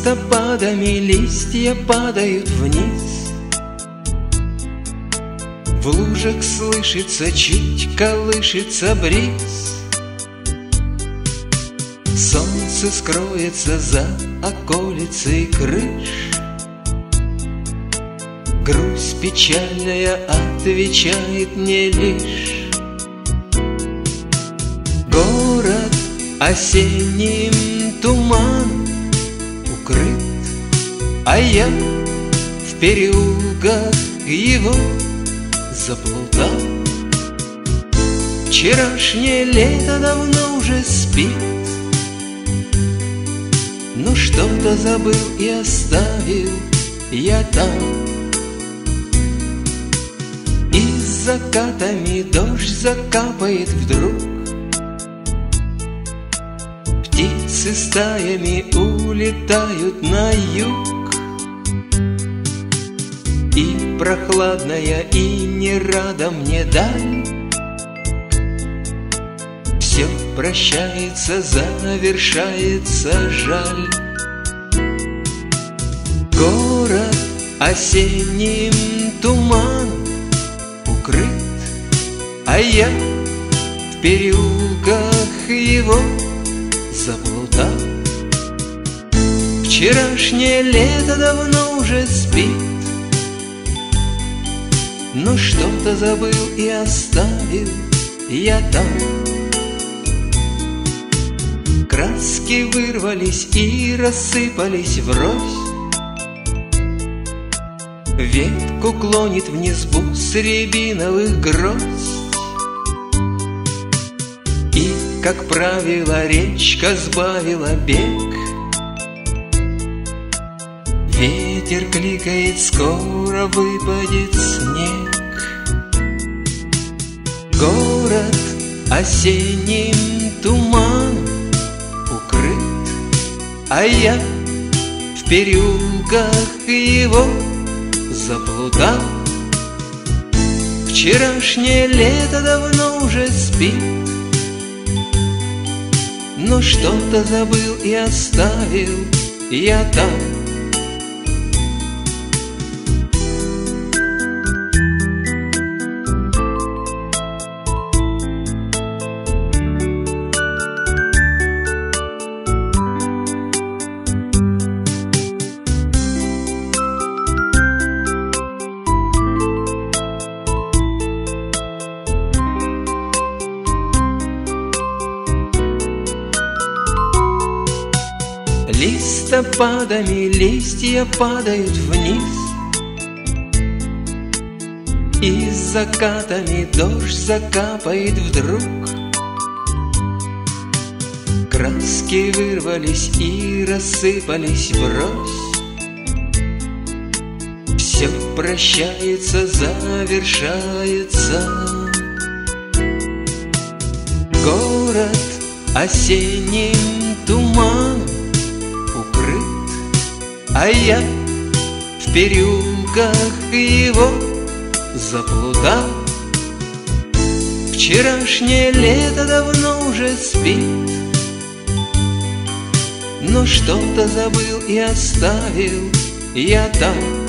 Листопадами листья падают вниз, в лужах слышится, чуть колышется бриз. Солнце скроется за околицей крыш, грусть печальная отвечает мне лишь. Город осенним туманом укрыт, а я в переулках его заплутал. Вчерашнее лето давно уже спит, но что-то забыл и оставил я там. И с закатами дождь закапает вдруг, птицы стаями улетают на юг. И прохладная, и не рада мне даль, все прощается, завершается, жаль. Город осенним туманом укрыт, а я в переулках его заплутал. Вчерашнее лето давно уже спит, но что-то забыл и оставил я там. Краски вырвались и рассыпались врозь, ветку клонит вниз бус рябиновых гроздь. И, как правило, речка сбавила бег, ветер кликает, скоро выпадет снег. Город осенним туманом укрыт, а я в переулках его заплутал. Вчерашнее лето давно уже спит, но что-то забыл и оставил я там. Листопадами листья падают вниз, и с закатами дождь закапает вдруг. Краски вырвались и рассыпались врозь, все прощается, завершается. Город осенним туманом укрыт, а я в переулках его заплутал. Вчерашнее лето давно уже спит, но что-то забыл и оставил я там.